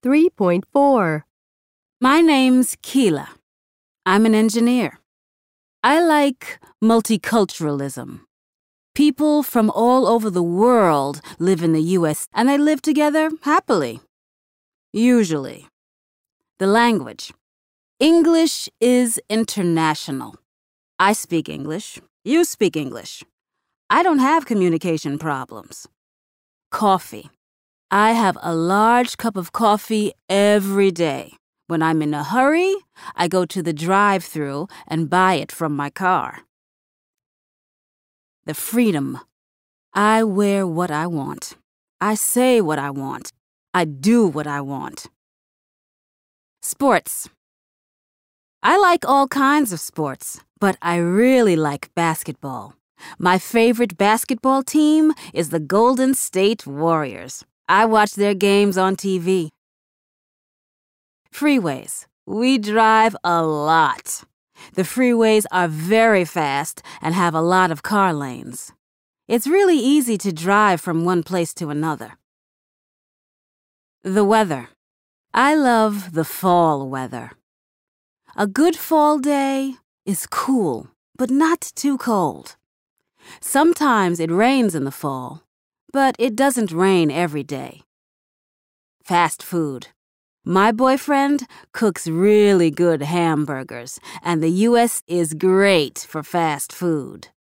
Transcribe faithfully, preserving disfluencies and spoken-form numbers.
three point four. My name's Keela. I'm an engineer. I like multiculturalism. People from all over the world live in the U S and they live together happily. Usually. The language. English is international. I speak English. You speak English. I don't have communication problems. Coffee. I have a large cup of coffee every day. When I'm in a hurry, I go to the drive-thru and buy it from my car. The freedom. I wear what I want. I say what I want. I do what I want. Sports. I like all kinds of sports, but I really like basketball. My favorite basketball team is the Golden State Warriors. I watch their games on T V. Freeways. We drive a lot. The freeways are very fast and have a lot of car lanes. It's really easy to drive from one place to another. The weather. I love the fall weather. A good fall day is cool, but not too cold. Sometimes it rains in the fall, but it doesn't rain every day. Fast food. My boyfriend cooks really good hamburgers, and the U S is great for fast food.